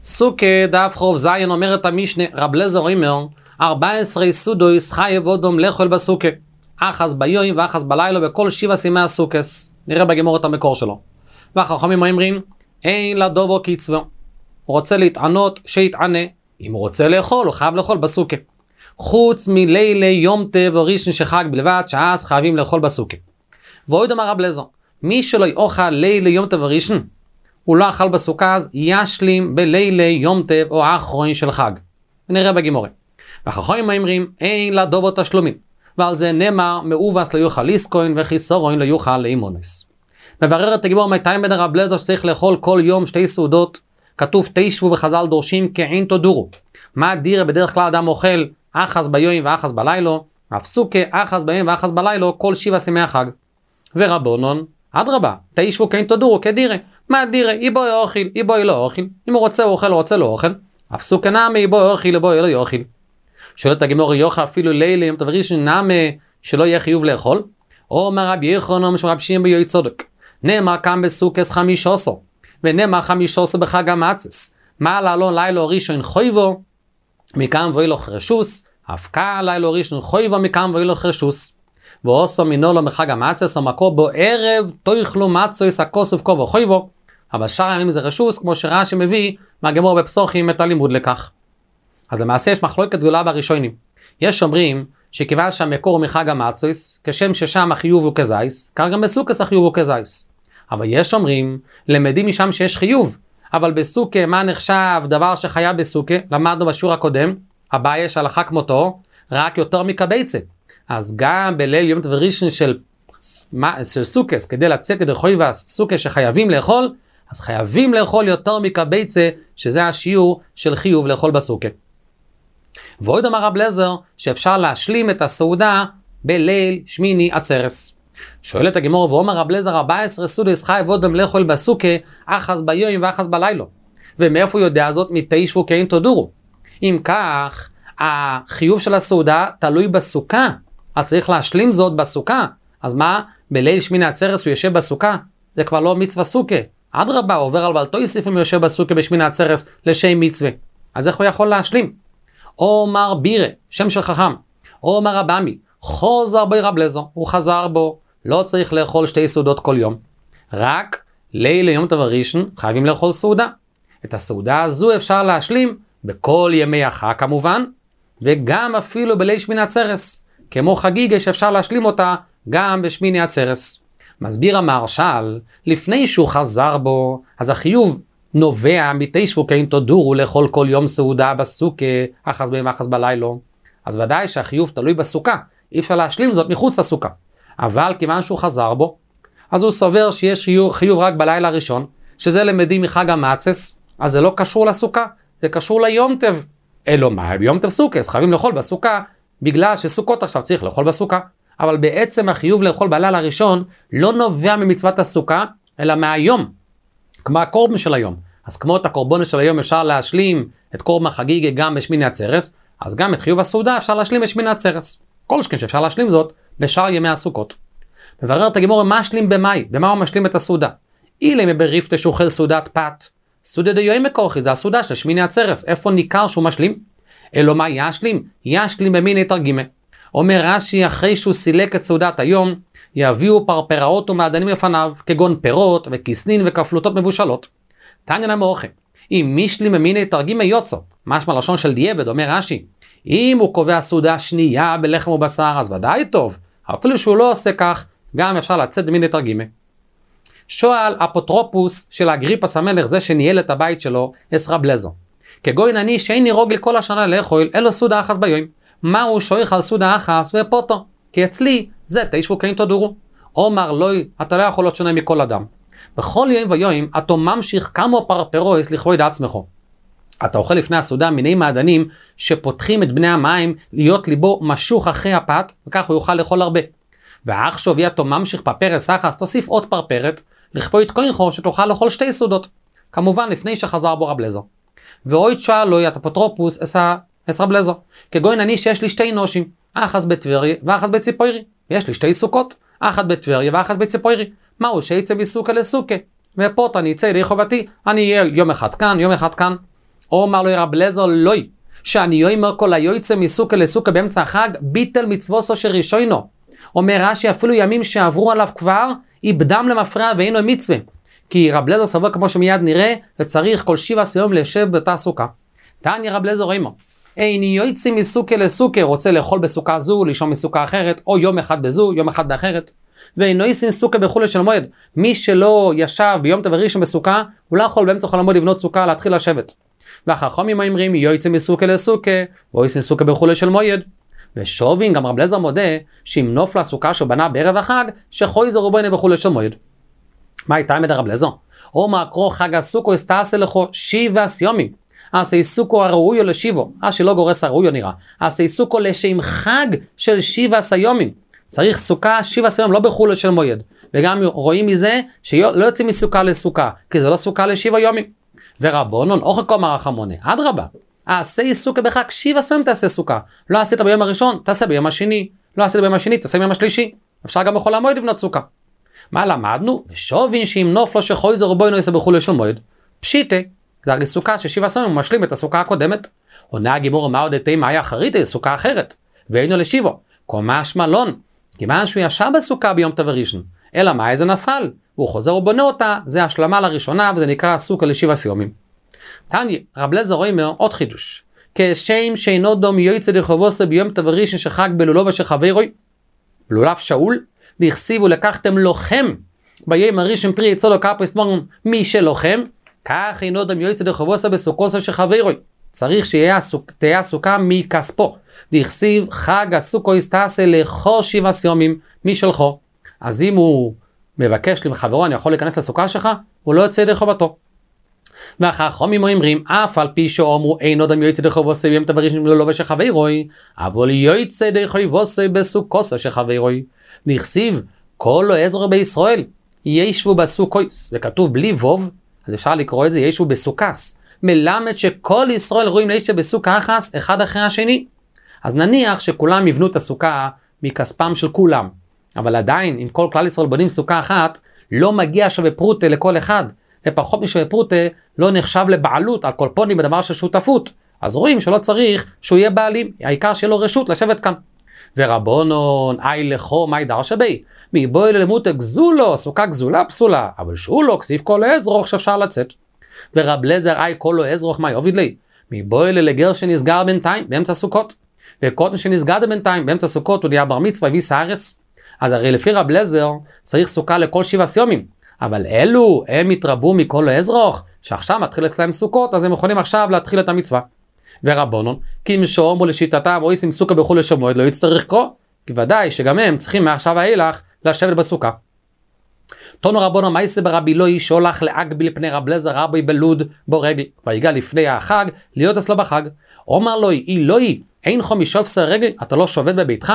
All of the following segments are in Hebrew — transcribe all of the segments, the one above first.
סוכה דף חוב זין אומרת המשנה, רב לזר אומר 14 סודויס חייב אודום לאכול בסוכה, אחז ביום ואחז בלילה בכל 7 ימי הסוכס. נראה בגמור את המקור שלו. והחכמים אומרים אין לדובו קצבו, הוא רוצה להתענות שיתענה, אם הוא רוצה לאכול הוא חייב לאכול בסוכה, חוץ מלילה יום טב או ראשון שחג בלבד, שאז חייבים לאכול בסוכה. ועוד אמר רב לזר, מי שלא יאכל לילה יום טב או ראשון הוא לא אכל בסוכה, אז ישלים בלילה יום טב או האחרון של חג. נראה בגמורה. והחכמים אומרים אין לדובו תשלומים, ועל זה נאמר מאובס לא יאכל ליסקוין וחיסורון לא יאכל לאימונס. מברר את הגמור מתי בן רב לזר שצריך לאכול כל יום 2 סעודות. כתוב תשבו וחז"ל דורשים כעין תודורו. מה דירה בדרך כלל אדם אוכל אחז ביום ואחז בלילה, אף סוכה אחז ביום ואחז בלילה כל 7 ימי החג. ורבונון אדרבה, תשבו כעין תודורו כדירה. מה דירה? איבוי אוכל, איבוי לא אוכל. אם הוא רוצה אוכל, הוא רוצה לא אוכל. אף סוכה נמי איבוי אוכל, איבוי לא יאכל. שואלת הגמור יוכל אפילו לילה יום טוב ראשון נמי שלא יהיה חיוב לאכול? או אומר רבי יוחנן שרב שמעון ביועץ צדק, נאמר כאן בסוכס 15 ונאמר 15 בחג המצות, מה לעלון לילה ראשון חויבו מכאן ואילו חרשוס, אף כאן לילה ראשון חויבו מכאן ואילו חרשוס. ועושו מינו לו בחג המצות המקור בו ערב תאכלו מצות הכוסף כה וחויבו, אבל שאר הימים זה רשוס, כמו שרש"י מביא מהגמור בפסוחים את הלימוד לכך. אז למעשה יש מחלוקת גדולה בראשונים. יש אומרים שכיוון שהמקור הוא מחג המצות, כשם ששם החיוב הוא כזייס, כך גם בסוכס החיוב הוא כזייס. אבל יש אומרים, למדים משם שיש חיוב, אבל בסוכה מה נחשב דבר שחייב בסוכה? למדנו בשיעור הקודם, הבא יש הלכה כמותו, רק יותר מקבצה. אז גם בליל יום טוב ראשון של סוכס, כדי לצאת כדי חויבס, סוכה שחייבים לאכול, אז חייבים לאכול יותר מקבצה, שזה השיעור של חיוב לאכול בסוכה. ועוד אמר רב לזר שאפשר להשלים את הסעודה בליל שמיני עצרס. שואלת הגמור ואומר רב לזר 14 סודויס חייב אודום לאכול בסוכה, אחז ביום ואחז בלילה. ומאיפה הוא יודע זאת? מתשבו כעין תודורו. אם כך, החיוב של הסעודה תלוי בסוכה, אז צריך להשלים זאת בסוכה. אז מה? בליל שמיני עצרס הוא יושב בסוכה? זה כבר לא מצווה סוכה. אדרבה, הוא עובר על בעל תוסיף אם הוא יושב בסוכה בשמיני עצרס לשם מצווה. אז איך הוא יכול להשלים? אומר בירה, שם של חכם, אומר רבמי, חוזר בי רב לזר, הוא חזר בו, לא צריך לאכול 2 סעודות כל יום, רק לילה יום טוב ראשון חייבים לאכול סעודה. את הסעודה הזו אפשר להשלים בכל ימי החג כמובן, וגם אפילו בליל שמיני עצרס, כמו חגיגה שאפשר להשלים אותה גם בשמיני עצרס. מסביר המהרש"ל, לפני שהוא חזר בו, אז החיוב נובע מתשבו כעין תודורו לאכול כל יום סעודה בסוכה, אחז ביום אחז בלילה. אז ודאי שהחיוב תלוי בסוכה, אי אפשר להשלים זאת מחוץ לסוכה. אבל כיוון שהוא חזר בו, אז הוא סובר שיש חיוב רק בלילה הראשון, שזה למדים מחג המצות, אז זה לא קשור לסוכה, זה קשור ליום טב. אלו מה? ביום טב סוכס, חייבים לאכול בסוכה, בגלל שסוכות עכשיו צריך לאכול בסוכה. אבל בעצם החיוב לאכול בלילה הראשון לא נובע ממצוות הסוכה, אלא מהיום, כמו הקורבן של היום. אז כמו את הקורבן של היום אפשר להשלים את קורבן החגיגה גם בשמיני עצרס, אז גם את חיוב הסעודה אפשר להשלים בשמיני עצרס. כל שכן שאפשר להשלים זאת בשאר ימי הסוכות. מברר את הגמור מה משלים במאי, במה הוא משלים את הסעודה? אילי מבריפת שאוכל סעודת פת, סעודה דיום מקורחי, זה הסעודה של שמיני עצרס, איפה ניכר שהוא משלים? אלו מה ישלים? ישלים במיני תרגימה. אומר רש"י, אחרי שהוא סילק את סעודת היום, יביאו פרפראות ומעדנים לפניו, כגון פירות וכיסנין וכפלוטות מבושלות. תניא נמוכי, אם משלים במיני תרגימה יוצא, משמע לשון של דיעבד, אומר רש"י, אם הוא קובע סעודה שנייה בלחם ובשר, אז ודאי טוב, אפילו שהוא לא עושה כך, גם אפשר לצאת במיני תרגימה. שואל אפוטרופוס של אגריפס המלך, זה שניהל את הבית שלו, רב לזר, כגון אני שאיני רוגל כל השנה לאכול, אלו סעודה אחת ביום. מה הוא שויך על סעודה אחת ופוטר? כי אצלי זה תשבו כעין תודורו. אומר לוי, אתה לא יכול להיות שונה מכל אדם. בכל יום ויום אתה ממשיך כמה פרפרויס לכבוד עצמך. אתה אוכל לפני הסעודה מיני מעדנים שפותחים את בני המים להיות ליבו משוך אחרי הפת, וכך הוא יוכל לאכול הרבה. ועכשיו אתה ממשיך פרפרס אחת, תוסיף עוד פרפרת, לכבוד כהנך שתוכל לאכול 2 סעודות. כמובן לפני שחזר בו רב לזר. ואוי תשאל לוי, אתה אפוטרופוס רב לזר, כגון אני שיש לי 2 נושים, אחת בטבריה ואחת בציפורי. יש לי 2 סוכות, אחת בטבריה ואחת בציפורי. מהו שיצא מסוכה לסוכה? ופה אני אצא ידי חובתי, אני אהיה יום אחד כאן, יום אחד כאן. אומר לו רב אליעזר לוי, שאני יאמר כל היוצא מסוכה לסוכה באמצע החג, ביטל מצווסו של ראשונו. אומר רש"י, אפילו ימים שעברו עליו כבר, איבדם למפרע ואינו מצווה. כי רב אליעזר סבור כמו שמיד נראה, וצריך כל 7 יום לשב באותה סוכה. תניא רב אליעזר אומר, איני יוצא מסוכה לסוכה, רוצה לאכול בסוכה זו, לישון מסוכה אחרת, או יום אחד בזו, יום אחד באחרת. ואינו יוצא סוכה בחול של מועד. מי שלא ישב ביום טוב ראשון בסוכה, הוא לא יכול באמצע חול המועד לבנות סוכה, להתחיל לשבת. והחכמים אומרים, יוצא מסוכה לסוכה, או יוצא סוכה בחול של מועד. ושובין, גם רב אליעזר מודה, שאם נופלה סוכה שבנה בערב החג, שחויזר רבנו בחול של מועד. מה הייתה עמד רב אליעזר? אומר קרוא חג הסוכו אסתעשה לכו 7 ימים. עשה סוכו הראויו לשיבו, שלא גורס הראויו נראה. עשה סוכו לשם חג של 7 ימים. צריך סוכה 7 ימים, לא בחול של מועד. וגם רואים מזה שלא יוצאים מסוכה לסוכה, כי זה לא סוכה ל7 ימים. ורבונון, אוכל כה מרחמונה, אדרבה. עשה סוכה בחג 7 ימים תעשה סוכה. לא עשית ביום הראשון, תעשה ביום השני. לא עשית ביום השני, תעשה ביום השלישי. אפשר גם בחול המועד לבנות סוכה. מה למדנו? ושובין שאם נופלו שחויזר רבנו יעשה בחול של מועד, פשיטה, זה הרי סוכה ש7 ימים הוא משלים את הסוכה הקודמת. עונה הגימור מה עוד מה היה אחרית, סוכה אחרת, ואינו לשיבו, קומש מלון, כיוון שהוא ישב בסוכה ביום טוב ראשון, אלא מה איזה נפל, והוא חוזר ובונה אותה, זה השלמה לראשונה, וזה נקרא סוכה ל7 ימים. תניא, רב אליעזר אומר עוד חידוש, כשם שאינו דום יוצא דחובוסו ביום טוב ראשון שחג בלולו ושחברוי, לולב שאול, והכסיבו לקחתם לוחם, ביום הראשון פרי יצא לו קרפס מורם מי שלוחם, כך אינו דם יוצא דחובוסו בסוכוסו שחברוי, צריך שתהיה הסוכה מכספו, דכסיב חג הסוכו יסתעשה לכל 7 ימים משלחו, אז אם הוא מבקש לחברו אני יכול להיכנס לסוכה שלך, הוא לא יוצא ידי חובתו. והחכמים אומרים, אף על פי שאומרו אינו דם יוצא דחובוסו ביום טוב ראשון לולו ושחברוי, אבל יוצא דחובוסו בסוכוסו שחברוי, נכסיב כל עזר בישראל ישבו בסוכויס, וכתוב בלי ווב, אז אפשר לקרוא את זה ישבו בסוכס, מלמד שכל ישראל רואים להישב בסוכה אחת אחד אחרי השני. אז נניח שכולם יבנו את הסוכה מכספם של כולם, אבל עדיין אם כל כלל ישראל בונים סוכה אחת, לא מגיע שווה פרוטה לכל אחד, ופחות משווה פרוטה לא נחשב לבעלות על כל פונים בדבר של שותפות, אז רואים שלא צריך שהוא יהיה בעלים, העיקר שיהיה לו רשות לשבת כאן. ורבונון, אי לכו, מי דרשה בי, מבואי ללמות גזולו, סוכה גזולה פסולה, אבל שהוא לא כסיף כל האזרוך שאפשר לצאת. ורב אליעזר, אי כל האזרוך, מה יוביד לי? מבואי לגר שנסגר בינתיים, באמצע סוכות. וקוטן שנסגר בינתיים, באמצע סוכות, הוא נהיה בר מצווה, ויס הארץ. אז הרי לפי רב אליעזר, צריך סוכה לכל 7 ימים. אבל אלו, הם התרבו מכל האזרוך, שעכשיו מתחיל אצלהם סוכות, אז הם יכולים עכשיו להתחיל את המצווה. ורבונון, כי אם שאומרו לשיטתם או ישים סוכה בחול של מועד לא יצטרך קרוא, כי ודאי שגם הם צריכים מעכשיו האילך לשבת בסוכה. תונו רבונון מייסה ברבי לוי שהולך להגביל פני רב אליעזר רבי בלוד בו רגל, ויגע לפני החג להיות אצלו בחג. אומר לו, אילוי, אין חו משופסה רגל, אתה לא שובת בביתך?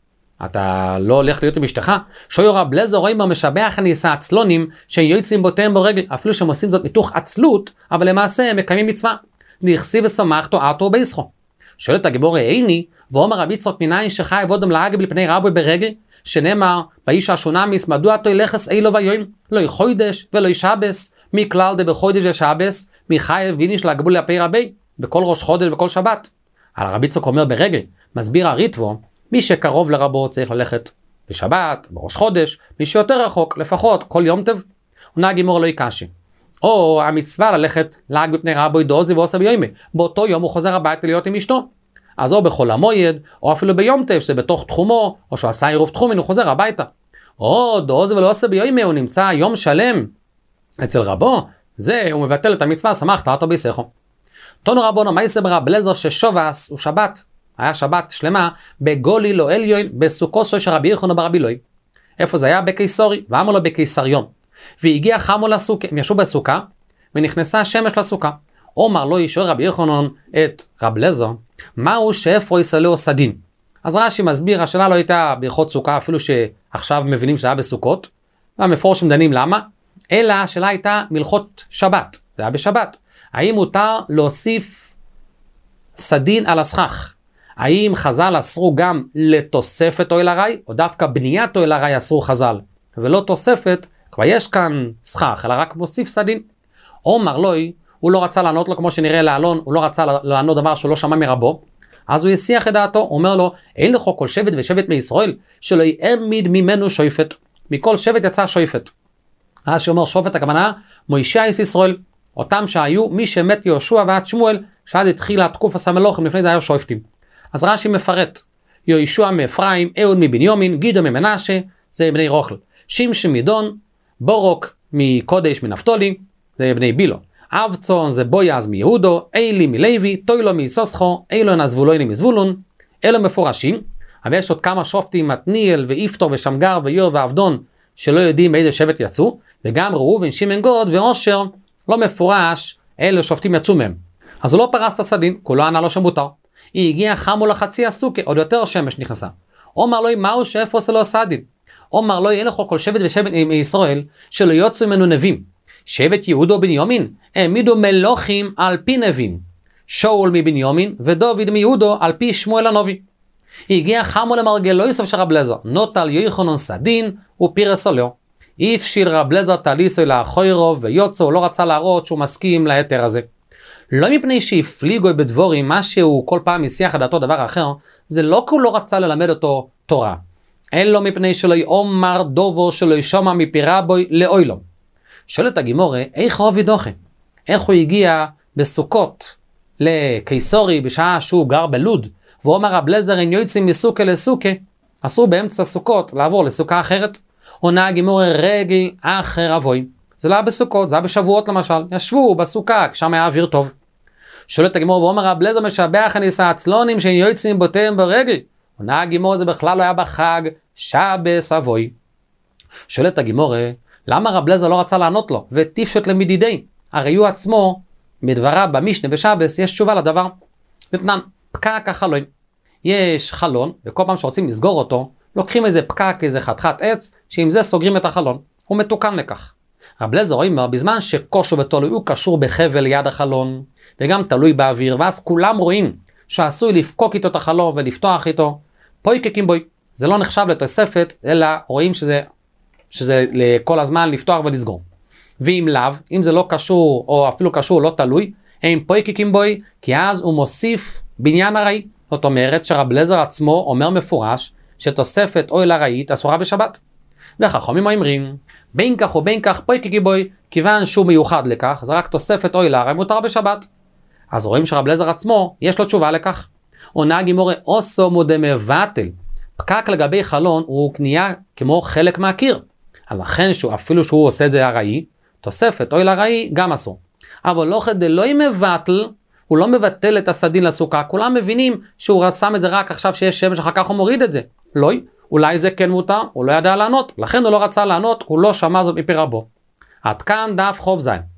אתה לא הולך להיות עם אשתך? שויו רב אליעזר רואים במשבח הניסה עצלונים שיוצאים בותם בו רגל, אפילו שהם עושים זאת מתוך עצלות, אבל למעשה הם מקיימים מצווה. נכסיב ושמחתו ארתו ביסחו. שואלת הגיבור איני, ואומר רבי יצחק מניין שחי עבודם להגביל פני רבי ברגל, שנאמר, באיש השונמיס, מדוע תוי לחס אילו ויום, לא חוידש ולא שבס, מכלל דה בחוידש ושבס, מחייב ויניש להגבול לפי רבי, בכל ראש חודש וכל שבת. על רבי יצחק אומר ברגל, מסביר הריטבו, מי שקרוב לרבו צריך ללכת בשבת, בראש חודש, מי שיותר רחוק, לפחות כל יום טוב, עונה הגימור לא יקשי. או המצווה ללכת להג בפני רבו דוזי ועושה ביומי, באותו יום הוא חוזר הביתה להיות עם אשתו. אז או בחול המועד, או אפילו ביום טוב שזה בתוך תחומו, או שהוא עשה עירוב תחומין, הוא חוזר הביתה. או דוזי ולא עושה ביומי, הוא נמצא יום שלם אצל רבו, זה הוא מבטל את המצווה, שמחת אותו ביסכו. תונו רבונו מייסה ברב אליעזר ששובס הוא שבת, היה שבת שלמה, בגולי לא עליון, בסוכוסו של רבי יוחנן ברבי לוי. איפה זה היה? בקיסורי, ואמר לו בקיסריון. והגיע חמו לסוכה, הם ישבו בסוכה, ונכנסה השמש לסוכה. אומר לו ישאל רבי יוחנן את רב אליעזר, מהו שאפרו יסלו סדין? אז רש"י מסביר, השאלה לא הייתה בהלכות סוכה, אפילו שעכשיו מבינים שזה היה בסוכות, והמפורשים דנים למה, אלא השאלה הייתה מלכות שבת, זה היה בשבת. האם מותר להוסיף סדין על הסכך? האם חז"ל אסרו גם לתוספת אוהל הרי, או דווקא בניית אוהל הרי אסרו חז"ל, ולא תוספת, כבר יש כאן סכך, אלא רק מוסיף סדין. אומר לוי, הוא לא רצה לענות לו כמו שנראה לאלון, הוא לא רצה לענות דבר שהוא לא שמע מרבו, אז הוא יסיח את דעתו, הוא אומר לו, אין לך כל שבט ושבט מישראל, שלא יעמיד ממנו שופט. מכל שבט יצא שופט. אז שאומר שופט הכוונה, מוישייס ישראל, אותם שהיו מי שמת יהושע ועד שמואל, שאז התחילה תקופת המלוכים, לפני זה היו שופטים. אז רש"י מפרט, יהושע מאפרים, אהוד מבנימין, גידו ממנשה, זה בני רוכל. שמשון מדון, בורוק מקודש מנפתולי, זה בני בילו. אבצון זה בויאז מיהודו, אלי מלוי, טוילו מיסוסחו, אילון הזבולוני מזבולון. אלו מפורשים, אבל יש עוד כמה שופטים, מתניאל ואיפתו ושמגר ויור ועבדון, שלא יודעים מאיזה שבט יצאו, וגם ראובן, שמעון גוד ואושר, לא מפורש, אלו שופטים יצאו מהם. אז הוא לא פרס את הסדין, כולו ענה לו שמותר. היא הגיעה חמו לחצי הסוכה, עוד יותר שמש נכנסה. אומר לו, מהו שאיפה עושה לו הסדין? אומר לו, אין לך כל שבט ושבט מישראל, שלא יוצאו ממנו נביאים. שבט יהודו בנימין, העמידו מלוכים על פי נביאים. שאול מבנימין ודוד מיהודו על פי שמואל הנביא. הגיע חמו למרגלו יוסף של רב אליעזר, נוטל יוחנן סדין ופירס עולו. הפשיל רב אליעזר תליסו לאחוירו ויוצא, הוא לא רצה להראות שהוא מסכים להיתר הזה. לא מפני שהפליגו בדבורים, מה שהוא כל פעם הסיח את דעתו דבר אחר, זה לא כי הוא לא רצה ללמד אותו תורה. אלא מפני שלא יאמר דובו שלא ישמע מפירה בוי לאוילום. שואלת הגימורה, איך הוא דוחה? איך הוא הגיע בסוכות לקיסורי בשעה שהוא גר בלוד, ואומר רב אליעזר אין יוצאים מסוכה לסוכה, אסור באמצע סוכות לעבור לסוכה אחרת. עונה הגימורה רגל אחר אבוי. זה לא היה בסוכות, זה היה בשבועות למשל. ישבו בסוכה, שם היה אוויר טוב. שואלת הגימורה ואומר רב אליעזר משבח הניסה עצלונים שאין יוצאים בותיהם ברגל. עונה הגימורה זה בכלל לא היה בחג שבס אבוי. שואלת הגימורה, למה רב אליעזר לא רצה לענות לו וטיפשות למדידי? הרי הוא עצמו מדבריו במשנה בשבס יש תשובה לדבר. נתנן, פקק החלון. יש חלון, וכל פעם שרוצים לסגור אותו, לוקחים איזה פקק, איזה חתיכת עץ, שעם זה סוגרים את החלון. הוא מתוקן לכך. רב אליעזר אומר, בזמן שקושו ותלוי הוא קשור בחבל ליד החלון, וגם תלוי באוויר, ואז כולם רואים שעשוי לפקוק איתו את החלון ולפתוח איתו, פויקקים בוי. זה לא נחשב לתוספת, אלא רואים שזה לכל הזמן לפתוח ולסגור. ואם לאו, אם זה לא קשור, או אפילו קשור, לא תלוי, הם פויקקים בוי, כי אז הוא מוסיף בניין הראי. זאת אומרת שרב אליעזר עצמו אומר מפורש, שתוספת אוהל ארעית אסורה בשבת. וחכמים אומרים, בין כך ובין כך פויקקים בוי, כיוון שהוא מיוחד לכך, זה רק תוספת אוהל ארעי מותר בשבת. אז רואים שרב אליעזר עצמו, יש לו תשובה לכך. עונה הגימורה אוסו מודה מבטל. פקק לגבי חלון הוא קנייה כמו חלק מהקיר. אז לכן אפילו שהוא עושה את זה ארעי, תוספת אוהל ארעי גם אסור. אבל לא כדי לא מבטל, הוא לא מבטל את הסדין לסוכה, כולם מבינים שהוא שם את זה רק עכשיו שיש שמש, אחר כך הוא מוריד את זה. לא, אולי זה כן מותר, הוא לא ידע לענות, לכן הוא לא רצה לענות, הוא לא שמע זאת מפי רבו. עד כאן דף חוב זין.